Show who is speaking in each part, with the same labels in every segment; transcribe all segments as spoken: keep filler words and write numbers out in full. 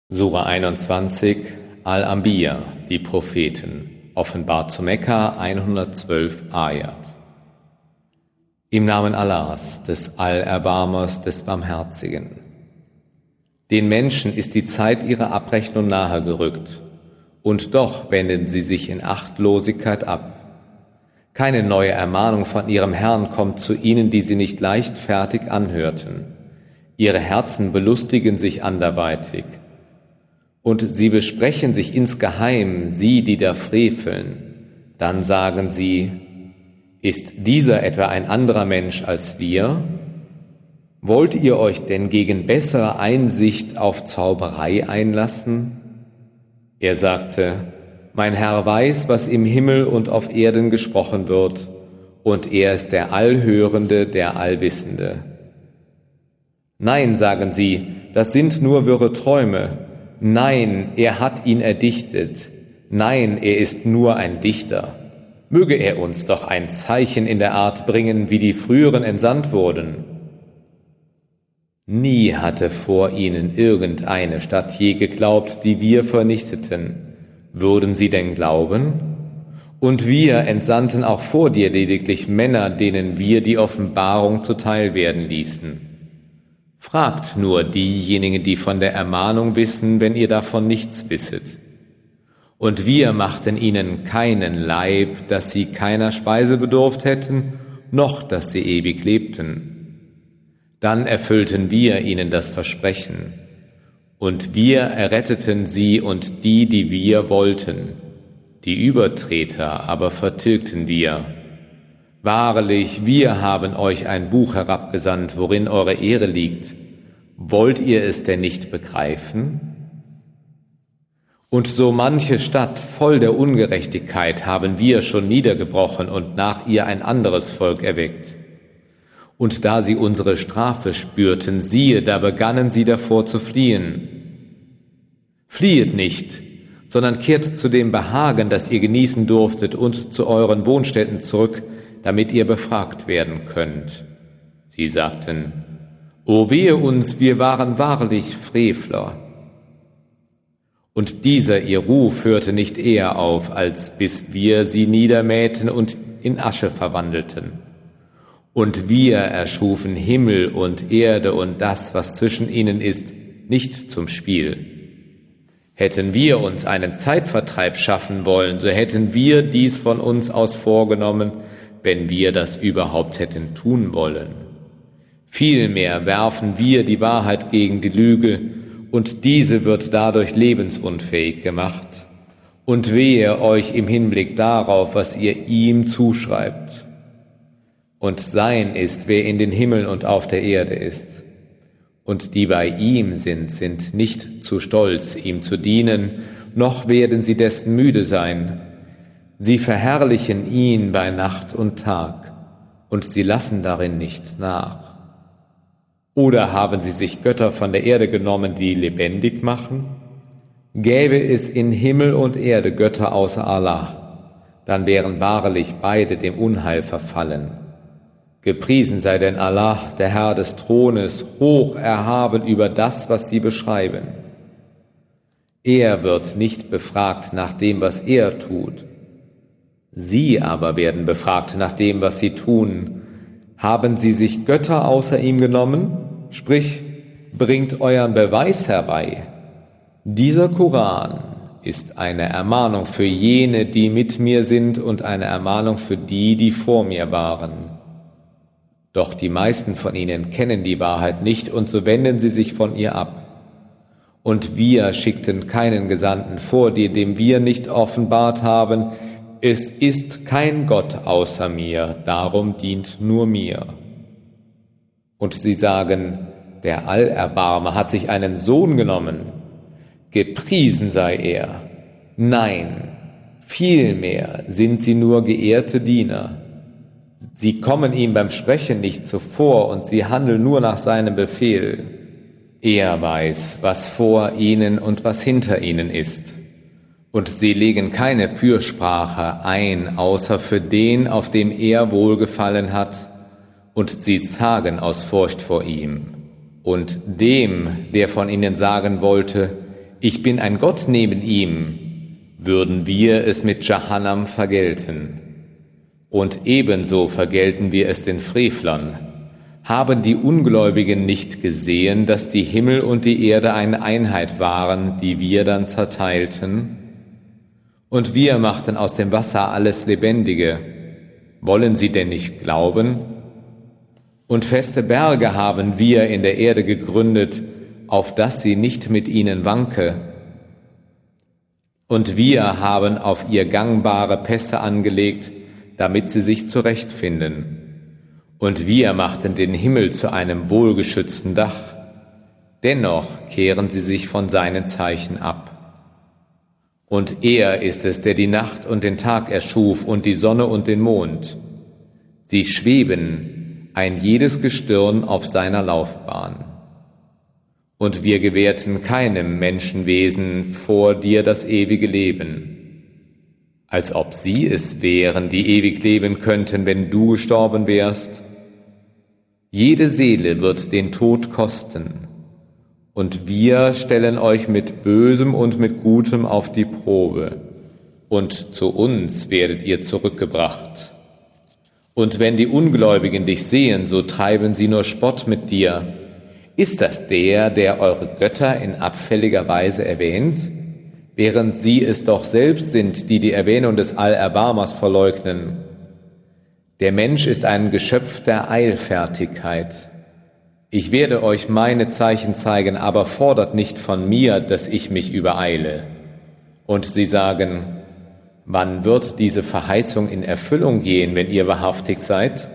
Speaker 1: Sura einundzwanzig, Al-Anbiya, die Propheten, offenbart zu Mekka, hundertzwölf Ayat. Im Namen Allahs, des Allerbarmers, des Barmherzigen. Den Menschen ist die Zeit ihrer Abrechnung nahe gerückt, und doch wenden sie sich in Achtlosigkeit ab. Keine neue Ermahnung von ihrem Herrn kommt zu ihnen, die sie nicht leichtfertig anhörten. Ihre Herzen belustigen sich anderweitig. Und sie besprechen sich insgeheim, sie, die da freveln. Dann sagen sie, ist dieser etwa ein anderer Mensch als wir? Wollt ihr euch denn gegen bessere Einsicht auf Zauberei einlassen? Er sagte, mein Herr weiß, was im Himmel und auf Erden gesprochen wird, und er ist der Allhörende, der Allwissende. Nein, sagen sie, das sind nur wirre Träume. Nein, er hat ihn erdichtet. Nein, er ist nur ein Dichter. Möge er uns doch ein Zeichen in der Art bringen, wie die früheren entsandt wurden. Nie hatte vor ihnen irgendeine Stadt je geglaubt, die wir vernichteten. Würden sie denn glauben? Und wir entsandten auch vor dir lediglich Männer, denen wir die Offenbarung zuteil werden ließen. Fragt nur diejenigen, die von der Ermahnung wissen, wenn ihr davon nichts wisset. Und wir machten ihnen keinen Leib, dass sie keiner Speise bedurft hätten, noch dass sie ewig lebten. Dann erfüllten wir ihnen das Versprechen, und wir erretteten sie und die, die wir wollten. Die Übertreter aber vertilgten wir. Wahrlich, wir haben euch ein Buch herabgesandt, worin eure Ehre liegt. Wollt ihr es denn nicht begreifen? Und so manche Stadt voll der Ungerechtigkeit haben wir schon niedergebrochen und nach ihr ein anderes Volk erweckt. Und da sie unsere Strafe spürten, siehe, da begannen sie davor zu fliehen. Fliehet nicht, sondern kehrt zu dem Behagen, das ihr genießen durftet, und zu euren Wohnstätten zurück, damit ihr befragt werden könnt. Sie sagten, O wehe uns, wir waren wahrlich Frevler. Und dieser ihr Ruf hörte nicht eher auf, als bis wir sie niedermähten und in Asche verwandelten. Und wir erschufen Himmel und Erde und das, was zwischen ihnen ist, nicht zum Spiel. Hätten wir uns einen Zeitvertreib schaffen wollen, so hätten wir dies von uns aus vorgenommen, wenn wir das überhaupt hätten tun wollen. Vielmehr werfen wir die Wahrheit gegen die Lüge, und diese wird dadurch lebensunfähig gemacht. Und wehe euch im Hinblick darauf, was ihr ihm zuschreibt. Und sein ist, wer in den Himmeln und auf der Erde ist. Und die bei ihm sind, sind nicht zu stolz, ihm zu dienen, noch werden sie dessen müde sein. Sie verherrlichen ihn bei Nacht und Tag, und sie lassen darin nicht nach. Oder haben sie sich Götter von der Erde genommen, die lebendig machen? Gäbe es in Himmel und Erde Götter außer Allah, dann wären wahrlich beide dem Unheil verfallen. Gepriesen sei denn Allah, der Herr des Thrones, hoch erhaben über das, was sie beschreiben. Er wird nicht befragt nach dem, was er tut. Sie aber werden befragt nach dem, was sie tun. Haben sie sich Götter außer ihm genommen? Sprich, bringt euren Beweis herbei. Dieser Koran ist eine Ermahnung für jene, die mit mir sind, und eine Ermahnung für die, die vor mir waren. Doch die meisten von ihnen kennen die Wahrheit nicht, und so wenden sie sich von ihr ab. Und wir schickten keinen Gesandten vor dir, dem wir nicht offenbart haben, es ist kein Gott außer mir, darum dient nur mir. Und sie sagen, der Allerbarmer hat sich einen Sohn genommen. Gepriesen sei er. Nein, vielmehr sind sie nur geehrte Diener. Sie kommen ihm beim Sprechen nicht zuvor, und sie handeln nur nach seinem Befehl. Er weiß, was vor ihnen und was hinter ihnen ist. Und sie legen keine Fürsprache ein, außer für den, auf dem er wohlgefallen hat, und sie zagen aus Furcht vor ihm. Und dem, der von ihnen sagen wollte, ich bin ein Gott neben ihm, würden wir es mit Jahannam vergelten. Und ebenso vergelten wir es den Frevlern. Haben die Ungläubigen nicht gesehen, dass die Himmel und die Erde eine Einheit waren, die wir dann zerteilten? Und wir machten aus dem Wasser alles Lebendige. Wollen sie denn nicht glauben? Und feste Berge haben wir in der Erde gegründet, auf dass sie nicht mit ihnen wanke. Und wir haben auf ihr gangbare Pässe angelegt, damit sie sich zurechtfinden. Und wir machten den Himmel zu einem wohlgeschützten Dach. Dennoch kehren sie sich von seinen Zeichen ab. Und er ist es, der die Nacht und den Tag erschuf und die Sonne und den Mond. Sie schweben, ein jedes Gestirn auf seiner Laufbahn. Und wir gewährten keinem Menschenwesen vor dir das ewige Leben, als ob sie es wären, die ewig leben könnten, wenn du gestorben wärst. Jede Seele wird den Tod kosten. Und wir stellen euch mit Bösem und mit Gutem auf die Probe. Und zu uns werdet ihr zurückgebracht. Und wenn die Ungläubigen dich sehen, so treiben sie nur Spott mit dir. Ist das der, der eure Götter in abfälliger Weise erwähnt? Während sie es doch selbst sind, die die Erwähnung des Allerbarmers verleugnen. Der Mensch ist ein Geschöpf der Eilfertigkeit. Ich werde euch meine Zeichen zeigen, aber fordert nicht von mir, dass ich mich übereile. Und sie sagen, wann wird diese Verheißung in Erfüllung gehen, wenn ihr wahrhaftig seid?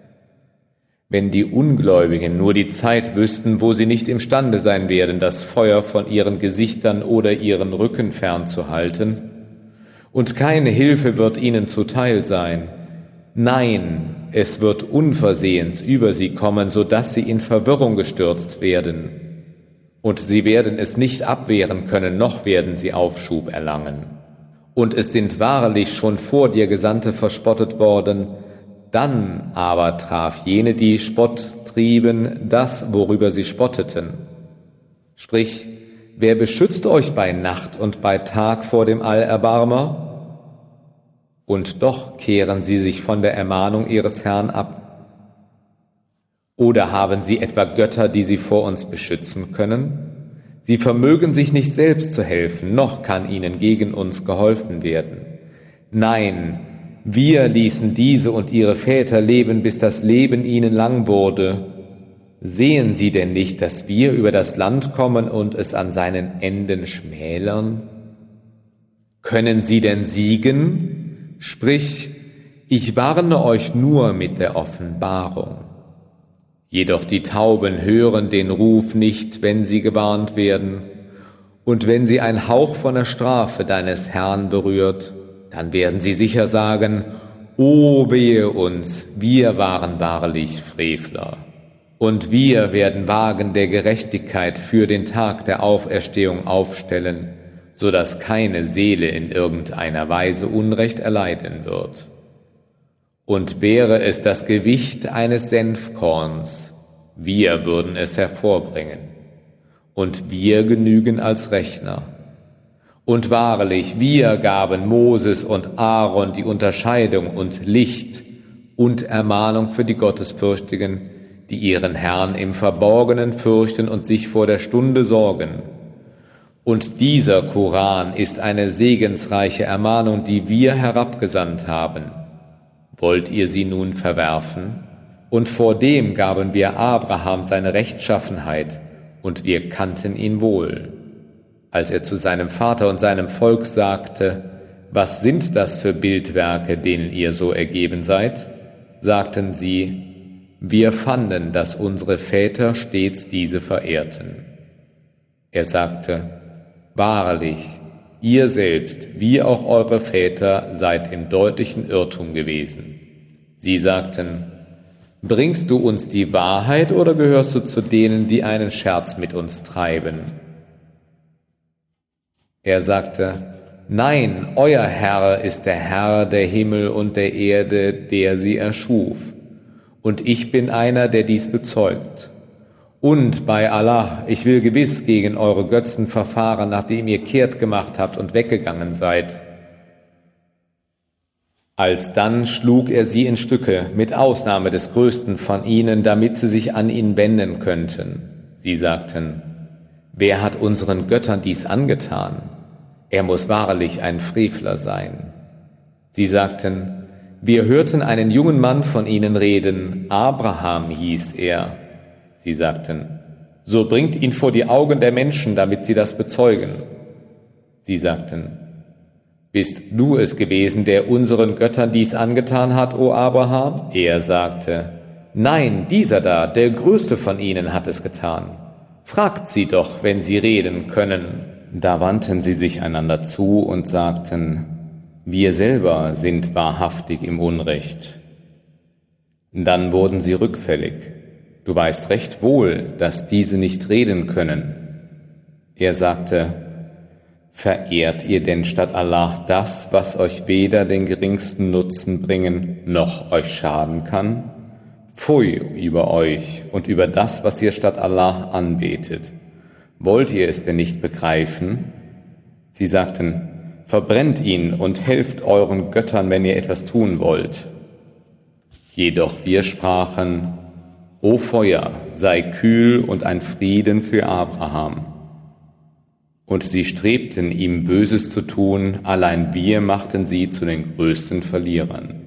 Speaker 1: Wenn die Ungläubigen nur die Zeit wüssten, wo sie nicht imstande sein werden, das Feuer von ihren Gesichtern oder ihren Rücken fernzuhalten, und keine Hilfe wird ihnen zuteil sein. Nein, es wird unversehens über sie kommen, so dass sie in Verwirrung gestürzt werden. Und sie werden es nicht abwehren können, noch werden sie Aufschub erlangen. Und es sind wahrlich schon vor dir Gesandte verspottet worden, dann aber traf jene, die Spott trieben, das, worüber sie spotteten. Sprich, wer beschützt euch bei Nacht und bei Tag vor dem Allerbarmer? Und doch kehren sie sich von der Ermahnung ihres Herrn ab. Oder haben sie etwa Götter, die sie vor uns beschützen können? Sie vermögen sich nicht selbst zu helfen, noch kann ihnen gegen uns geholfen werden. Nein, wir ließen diese und ihre Väter leben, bis das Leben ihnen lang wurde. Sehen sie denn nicht, dass wir über das Land kommen und es an seinen Enden schmälern? Können sie denn siegen? Sprich, ich warne euch nur mit der Offenbarung. Jedoch die Tauben hören den Ruf nicht, wenn sie gewarnt werden. Und wenn sie ein Hauch von der Strafe deines Herrn berührt, dann werden sie sicher sagen, O wehe uns, wir waren wahrlich Frevler. Und wir werden Wagen der Gerechtigkeit für den Tag der Auferstehung aufstellen, so dass keine Seele in irgendeiner Weise Unrecht erleiden wird. Und wäre es das Gewicht eines Senfkorns, wir würden es hervorbringen, und wir genügen als Rechner. Und wahrlich, wir gaben Moses und Aaron die Unterscheidung und Licht und Ermahnung für die Gottesfürchtigen, die ihren Herrn im Verborgenen fürchten und sich vor der Stunde sorgen. Und dieser Koran ist eine segensreiche Ermahnung, die wir herabgesandt haben. Wollt ihr sie nun verwerfen? Und vor dem gaben wir Abraham seine Rechtschaffenheit, und wir kannten ihn wohl. Als er zu seinem Vater und seinem Volk sagte, was sind das für Bildwerke, denen ihr so ergeben seid? Sagten sie, wir fanden, dass unsere Väter stets diese verehrten. Er sagte, wahrlich, ihr selbst, wie auch eure Väter, seid im deutlichen Irrtum gewesen. Sie sagten, bringst du uns die Wahrheit oder gehörst du zu denen, die einen Scherz mit uns treiben? Er sagte, nein, euer Herr ist der Herr der Himmel und der Erde, der sie erschuf. Und ich bin einer, der dies bezeugt. Und bei Allah, ich will gewiss gegen eure Götzen verfahren, nachdem ihr kehrt gemacht habt und weggegangen seid. Alsdann schlug er sie in Stücke, mit Ausnahme des größten von ihnen, damit sie sich an ihn wenden könnten. Sie sagten, wer hat unseren Göttern dies angetan? Er muss wahrlich ein Frevler sein. Sie sagten, wir hörten einen jungen Mann von ihnen reden, Abraham hieß er. Sie sagten, so bringt ihn vor die Augen der Menschen, damit sie das bezeugen. Sie sagten, bist du es gewesen, der unseren Göttern dies angetan hat, o Abraham? Er sagte, nein, dieser da, der größte von ihnen, hat es getan. Fragt sie doch, wenn sie reden können. Da wandten sie sich einander zu und sagten, wir selber sind wahrhaftig im Unrecht. Dann wurden sie rückfällig. Du weißt recht wohl, dass diese nicht reden können. Er sagte, verehrt ihr denn statt Allah das, was euch weder den geringsten Nutzen bringen, noch euch schaden kann? Pfui über euch und über das, was ihr statt Allah anbetet. Wollt ihr es denn nicht begreifen? Sie sagten, verbrennt ihn und helft euren Göttern, wenn ihr etwas tun wollt. Jedoch wir sprachen, O Feuer, sei kühl und ein Frieden für Abraham. Und sie strebten, ihm Böses zu tun, allein wir machten sie zu den größten Verlierern.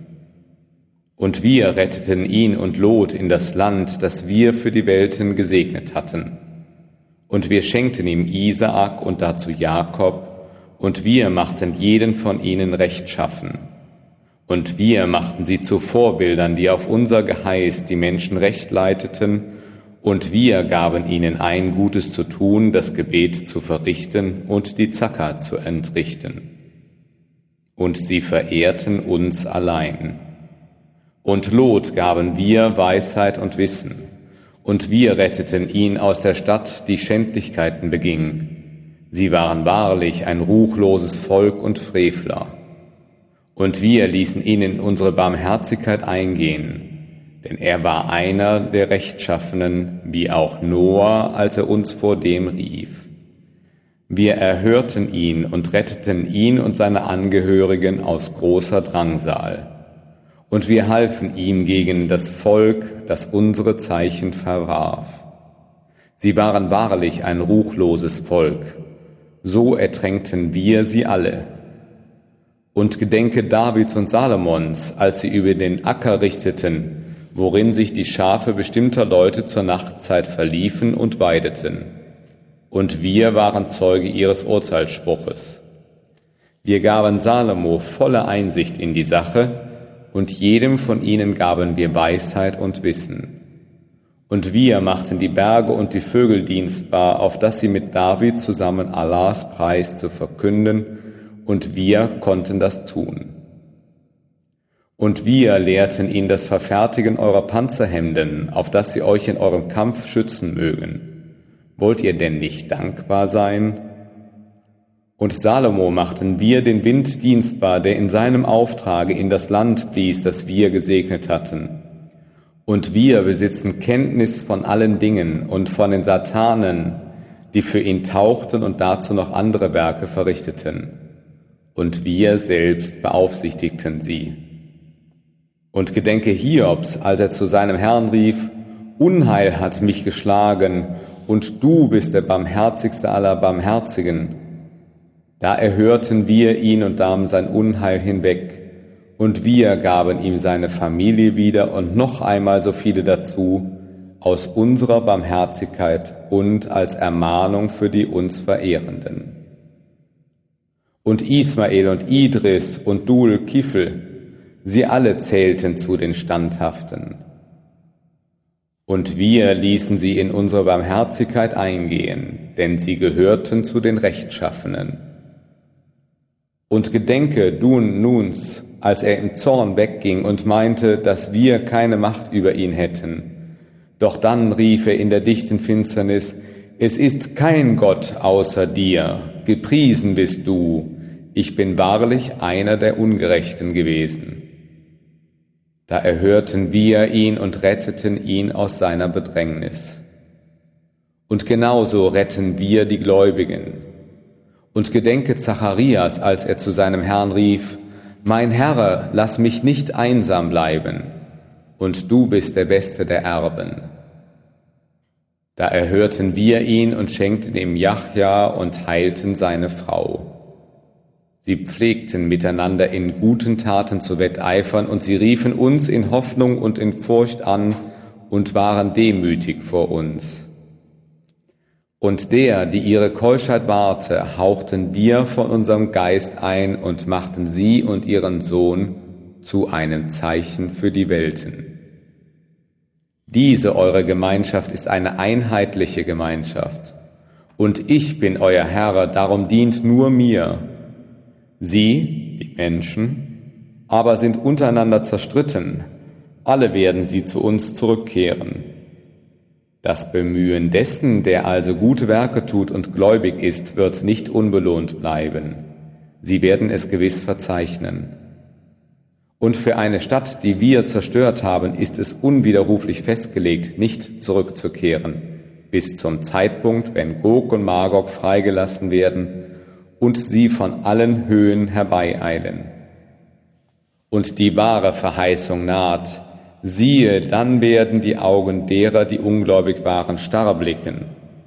Speaker 1: Und wir retteten ihn und Lot in das Land, das wir für die Welten gesegnet hatten. Und wir schenkten ihm Isaak und dazu Jakob, und wir machten jeden von ihnen rechtschaffen. Und wir machten sie zu Vorbildern, die auf unser Geheiß die Menschen recht leiteten, und wir gaben ihnen ein, Gutes zu tun, das Gebet zu verrichten und die Zakat zu entrichten. Und sie verehrten uns allein. Und Lot gaben wir Weisheit und Wissen, und wir retteten ihn aus der Stadt, die Schändlichkeiten beging. Sie waren wahrlich ein ruchloses Volk und Frevler. Und wir ließen ihn in unsere Barmherzigkeit eingehen, denn er war einer der Rechtschaffenen, wie auch Noah, als er uns vor dem rief. Wir erhörten ihn und retteten ihn und seine Angehörigen aus großer Drangsal. Und wir halfen ihm gegen das Volk, das unsere Zeichen verwarf. Sie waren wahrlich ein ruchloses Volk. So ertränkten wir sie alle. Und gedenke Davids und Salomons, als sie über den Acker richteten, worin sich die Schafe bestimmter Leute zur Nachtzeit verliefen und weideten. Und wir waren Zeuge ihres Urteilsspruches. Wir gaben Salomo volle Einsicht in die Sache, und jedem von ihnen gaben wir Weisheit und Wissen. Und wir machten die Berge und die Vögel dienstbar, auf dass sie mit David zusammen Allahs Preis zu verkünden, und wir konnten das tun. Und wir lehrten ihn das Verfertigen eurer Panzerhemden, auf dass sie euch in eurem Kampf schützen mögen. Wollt ihr denn nicht dankbar sein? Und Salomo machten wir den Wind dienstbar, der in seinem Auftrage in das Land blies, das wir gesegnet hatten. Und wir besitzen Kenntnis von allen Dingen und von den Satanen, die für ihn tauchten und dazu noch andere Werke verrichteten. Und wir selbst beaufsichtigten sie. Und gedenke Hiobs, als er zu seinem Herrn rief, Unheil hat mich geschlagen, und du bist der barmherzigste aller Barmherzigen. Da erhörten wir ihn und nahmen sein Unheil hinweg, und wir gaben ihm seine Familie wieder und noch einmal so viele dazu, aus unserer Barmherzigkeit und als Ermahnung für die uns Verehrenden. Und Ismael und Idris und Dul Kifl, sie alle zählten zu den Standhaften. Und wir ließen sie in unsere Barmherzigkeit eingehen, denn sie gehörten zu den Rechtschaffenen. Und gedenke Dun Nuns, als er im Zorn wegging und meinte, dass wir keine Macht über ihn hätten. Doch dann rief er in der dichten Finsternis, es ist kein Gott außer dir, gepriesen bist du, ich bin wahrlich einer der Ungerechten gewesen. Da erhörten wir ihn und retteten ihn aus seiner Bedrängnis. Und genauso retten wir die Gläubigen. Und gedenke Zacharias, als er zu seinem Herrn rief, »Mein Herr, lass mich nicht einsam bleiben, und du bist der Beste der Erben.« Da erhörten wir ihn und schenkten ihm Jachja und heilten seine Frau. Sie pflegten miteinander in guten Taten zu wetteifern, und sie riefen uns in Hoffnung und in Furcht an und waren demütig vor uns. Und der, die ihre Keuschheit wahrte, hauchten wir von unserem Geist ein und machten sie und ihren Sohn zu einem Zeichen für die Welten. Diese eure Gemeinschaft ist eine einheitliche Gemeinschaft. Und ich bin euer Herr, darum dient nur mir. Sie, die Menschen, aber sind untereinander zerstritten. Alle werden sie zu uns zurückkehren. Das Bemühen dessen, der also gute Werke tut und gläubig ist, wird nicht unbelohnt bleiben. Sie werden es gewiss verzeichnen. Und für eine Stadt, die wir zerstört haben, ist es unwiderruflich festgelegt, nicht zurückzukehren, bis zum Zeitpunkt, wenn Gog und Magog freigelassen werden und sie von allen Höhen herbeieilen. Und die wahre Verheißung naht. Siehe, dann werden die Augen derer, die ungläubig waren, starr blicken.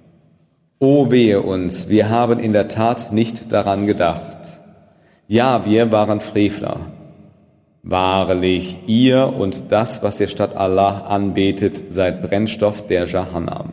Speaker 1: O wehe uns, wir haben in der Tat nicht daran gedacht. Ja, wir waren Frevler. Wahrlich, ihr und das, was ihr statt Allah anbetet, seid Brennstoff der Jahannam.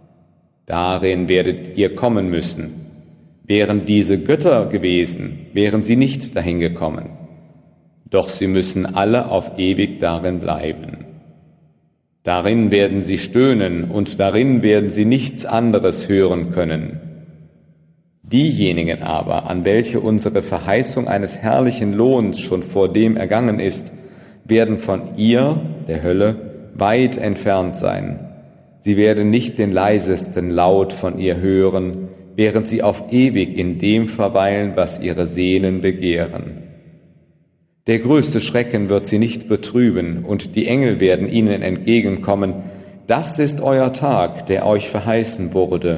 Speaker 1: Darin werdet ihr kommen müssen. Wären diese Götter gewesen, wären sie nicht dahin gekommen. Doch sie müssen alle auf ewig darin bleiben. Darin werden sie stöhnen und darin werden sie nichts anderes hören können. Diejenigen aber, an welche unsere Verheißung eines herrlichen Lohns schon vor dem ergangen ist, werden von ihr, der Hölle, weit entfernt sein. Sie werden nicht den leisesten Laut von ihr hören, während sie auf ewig in dem verweilen, was ihre Seelen begehren. Der größte Schrecken wird sie nicht betrüben, und die Engel werden ihnen entgegenkommen. Das ist euer Tag, der euch verheißen wurde.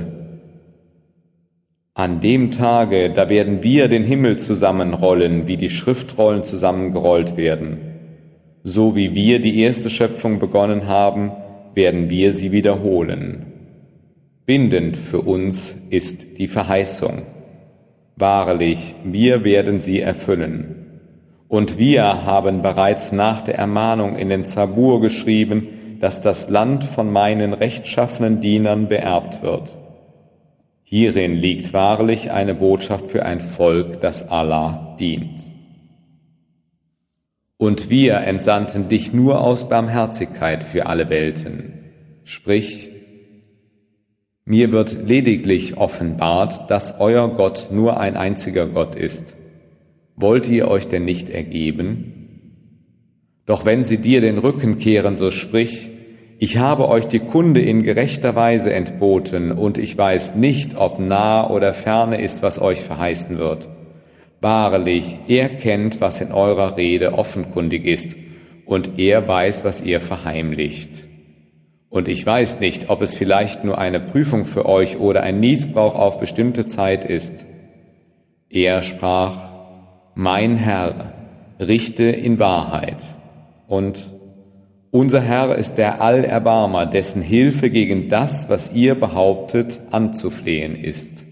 Speaker 1: An dem Tage, da werden wir den Himmel zusammenrollen, wie die Schriftrollen zusammengerollt werden. So wie wir die erste Schöpfung begonnen haben, werden wir sie wiederholen. Bindend für uns ist die Verheißung. Wahrlich, wir werden sie erfüllen. Und wir haben bereits nach der Ermahnung in den Zabur geschrieben, dass das Land von meinen rechtschaffenen Dienern beerbt wird. Hierin liegt wahrlich eine Botschaft für ein Volk, das Allah dient. Und wir entsandten dich nur aus Barmherzigkeit für alle Welten. Sprich, mir wird lediglich offenbart, dass euer Gott nur ein einziger Gott ist. Wollt ihr euch denn nicht ergeben? Doch wenn sie dir den Rücken kehren, so sprich, ich habe euch die Kunde in gerechter Weise entboten, und ich weiß nicht, ob nah oder ferne ist, was euch verheißen wird. Wahrlich, er kennt, was in eurer Rede offenkundig ist, und er weiß, was ihr verheimlicht. Und ich weiß nicht, ob es vielleicht nur eine Prüfung für euch oder ein Nießbrauch auf bestimmte Zeit ist. Er sprach, mein Herr, richte in Wahrheit. Und unser Herr ist der Allerbarmer, dessen Hilfe gegen das, was ihr behauptet, anzuflehen ist.